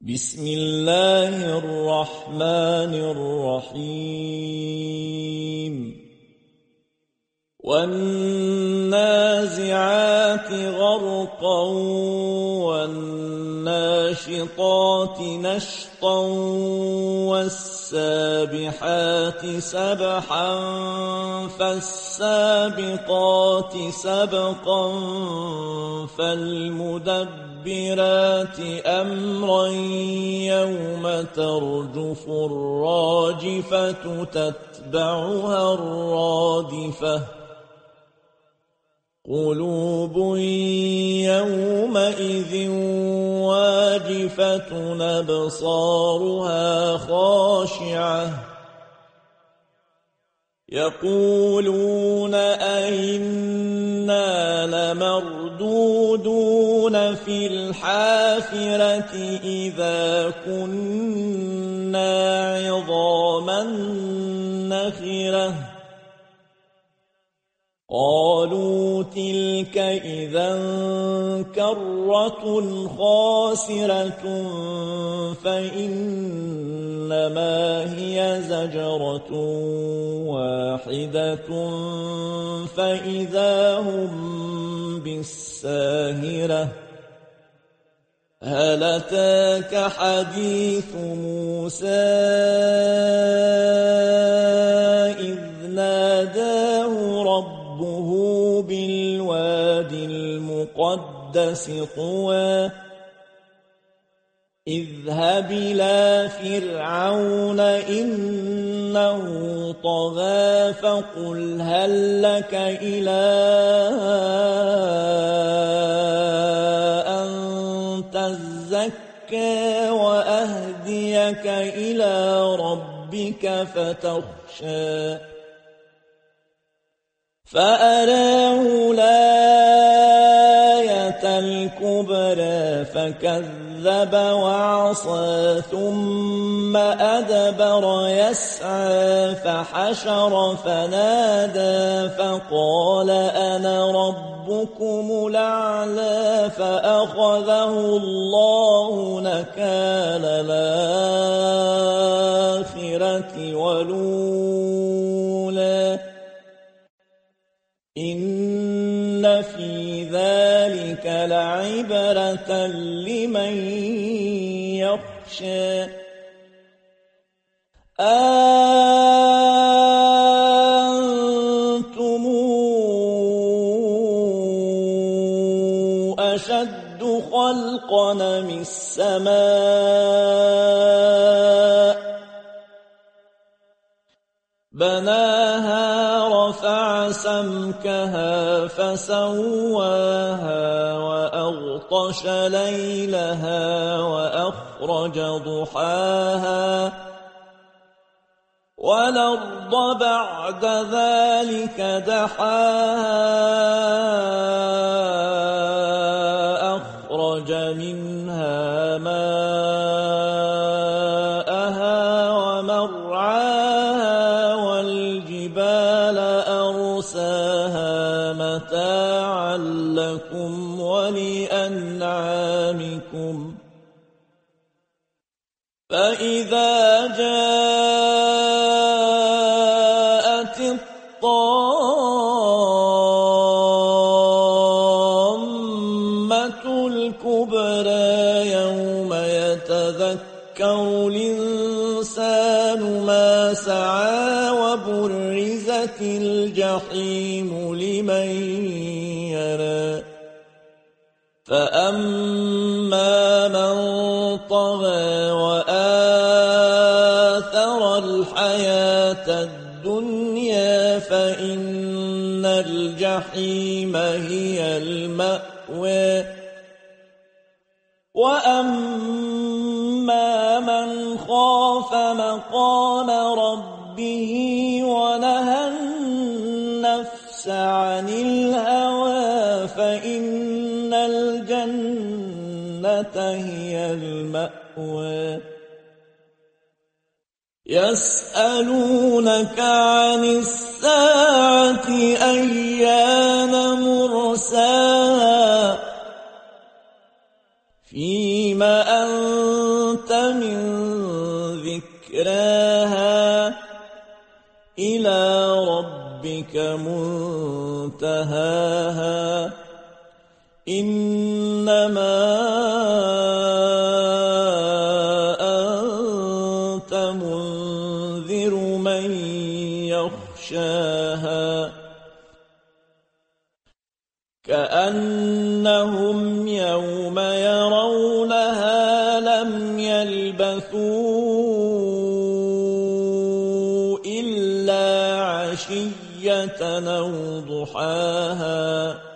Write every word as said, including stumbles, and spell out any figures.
بسم الله الرحمن الرحيم والنازعات غرقا والناشطات نشطا والسابحات سبحا فالسابقات سبقا فالمدبرات أمرا يوم ترجف الراجفة تتبعها الرادفة قلوب يومئذ واجفة أبصارها خاشعة يقولون أئنا لمردودون في الحافرة إذا كنا عظاما نخرة قالوا تلك إذا كرة خاسرة فإنما هي زجرة واحدة فإذا هم بالساهرة هل أتاك حديث موسى إذ ناداه ربه بالواد المقدس طوى اذهب إلى فرعون إنه طغى فقل هل لك إلى أن تزكى وأهديك إلى ربك فتخشى فأراه الآية الكبرى فكذب وعصى ثم أدبر يسعى فحشر فنادى فقال أنا ربكم الأعلى فأخذه الله نكال الآخرة والأولى إن في ذلك لعبرة لمن يخشى أنتم أشد خلقا من السماء بناها رفع سمكها فسواها وأغطش ليلها وأخرج ضحاها والأرض بعد ذلك دحاها أخرج منها ماءها ومرعاها والجبال أرساها متاعا لكم ولأنعامكم فإذا جاءت الطامة الكبرى يوم يتذكر الإنسان ما سعى وبرزت الجحيم لمن يرى فأما من طغى وآثر الحياة الدنيا فإن الجحيم هي المأوى وأما من خاف مقام ربه ونهى النفس عن الهوى فإن الجنة هي المأوى يسألونك عن الساعة أيان مرساها فيم أنت ذكراها إلى ربك منتهاها إنما أنت منذر من يخشاها كأنهم يوم يرونها لم يلبثوا إلا عشية أو ضحاها